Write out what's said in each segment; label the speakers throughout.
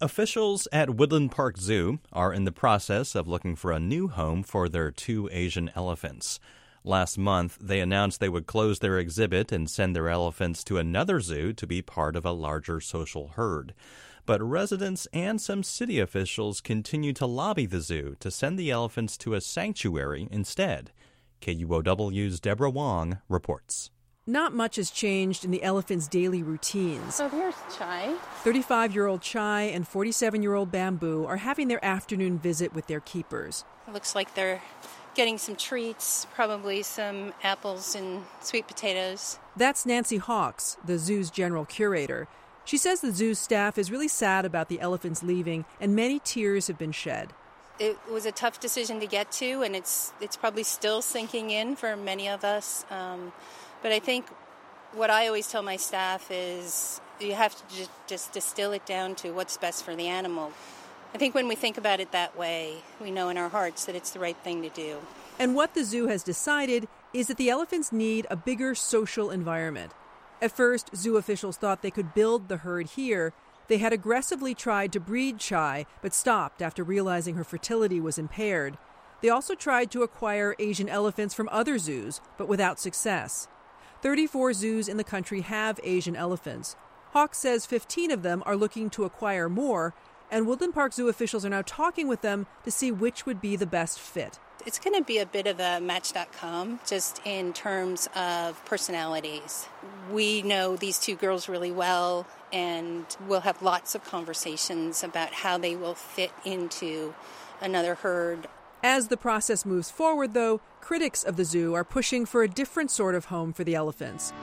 Speaker 1: Officials at Woodland Park Zoo are in the process of looking for a new home for their 2 Asian elephants. Last month, they announced they would close their exhibit and send their elephants to another zoo to be part of a larger social herd. But residents and some city officials continue to lobby the zoo to send the elephants to a sanctuary instead. KUOW's Deborah Wong reports.
Speaker 2: Not much has changed in the elephants' daily routines.
Speaker 3: So here's Chai.
Speaker 2: 35-year-old Chai and 47-year-old Bamboo are having their afternoon visit with their keepers.
Speaker 3: It looks like they're getting some treats, probably some apples and sweet potatoes.
Speaker 2: That's Nancy Hawks, the zoo's general curator. She says the zoo's staff is really sad about the elephants leaving, and many tears have been shed.
Speaker 3: It was a tough decision to get to, and it's probably still sinking in for many of us. But I think what I always tell my staff is you have to just distill it down to what's best for the animal. I think when we think about it that way, we know in our hearts that it's the right thing to do.
Speaker 2: And what the zoo has decided is that the elephants need a bigger social environment. At first, zoo officials thought they could build the herd here. They had aggressively tried to breed Chai, but stopped after realizing her fertility was impaired. They also tried to acquire Asian elephants from other zoos, but without success. 34 zoos in the country have Asian elephants. Hawks says 15 of them are looking to acquire more, and Woodland Park Zoo officials are now talking with them to see which would be the best fit.
Speaker 3: It's going to be a bit of a Match.com, just in terms of personalities. We know these 2 girls really well, and we'll have lots of conversations about how they will fit into another herd.
Speaker 2: As the process moves forward, though, critics of the zoo are pushing for a different sort of home for the elephants.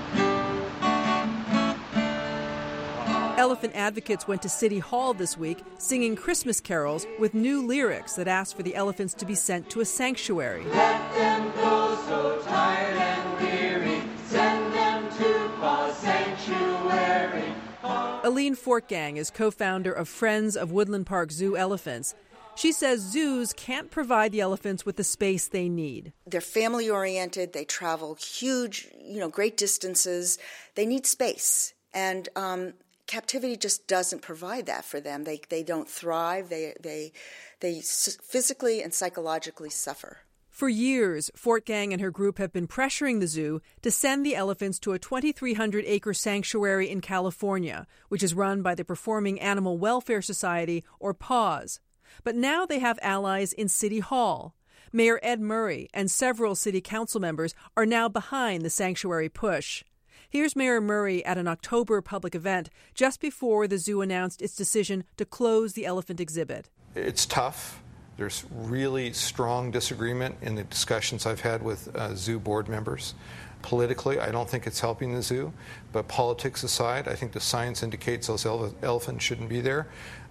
Speaker 2: Elephant advocates went to City Hall this week singing Christmas carols with new lyrics that asked for the elephants to be sent to a sanctuary.
Speaker 4: Let them go so tired and weary, send them to a sanctuary.
Speaker 2: Aline Fortgang is co-founder of Friends of Woodland Park Zoo Elephants. She says zoos can't provide the elephants with the space they need.
Speaker 5: They're family-oriented. They travel huge, great distances. They need space. And captivity just doesn't provide that for them. They don't thrive. They physically and psychologically suffer.
Speaker 2: For years, Fortgang and her group have been pressuring the zoo to send the elephants to a 2,300-acre sanctuary in California, which is run by the Performing Animal Welfare Society, or PAWS. But now they have allies in City Hall. Mayor Ed Murray and several city council members are now behind the sanctuary push. Here's Mayor Murray at an October public event just before the zoo announced its decision to close the elephant exhibit.
Speaker 6: It's tough. There's really strong disagreement in the discussions I've had with zoo board members. Politically, I don't think it's helping the zoo, but politics aside, I think the science indicates those elephants shouldn't be there.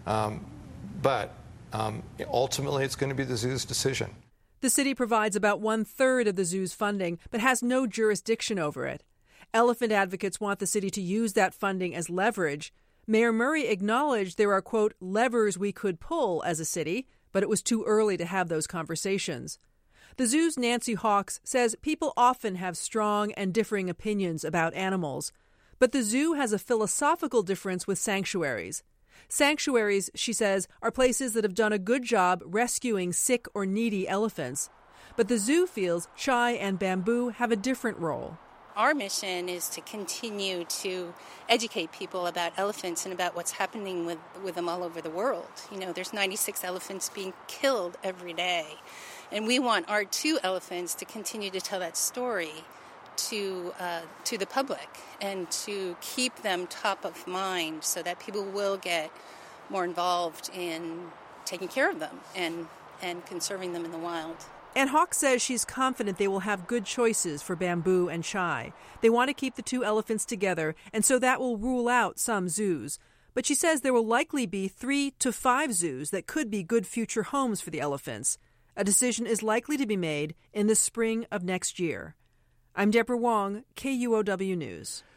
Speaker 6: But ultimately, it's going to be the zoo's decision.
Speaker 2: The city provides about 1/3 of the zoo's funding, but has no jurisdiction over it. Elephant advocates want the city to use that funding as leverage. Mayor Murray acknowledged there are, quote, levers we could pull as a city, but it was too early to have those conversations. The zoo's Nancy Hawks says people often have strong and differing opinions about animals, but the zoo has a philosophical difference with sanctuaries. Sanctuaries, she says, are places that have done a good job rescuing sick or needy elephants. But the zoo feels Chai and Bamboo have a different role.
Speaker 3: Our mission is to continue to educate people about elephants and about what's happening with them all over the world. There's 96 elephants being killed every day. And we want our 2 elephants to continue to tell that story to the public and to keep them top of mind so that people will get more involved in taking care of them and conserving them in the wild.
Speaker 2: And Hawk says she's confident they will have good choices for Bamboo and Chai. They want to keep the 2 elephants together, and so that will rule out some zoos. But she says there will likely be 3 to 5 zoos that could be good future homes for the elephants. A decision is likely to be made in the spring of next year. I'm Deborah Wong, KUOW News.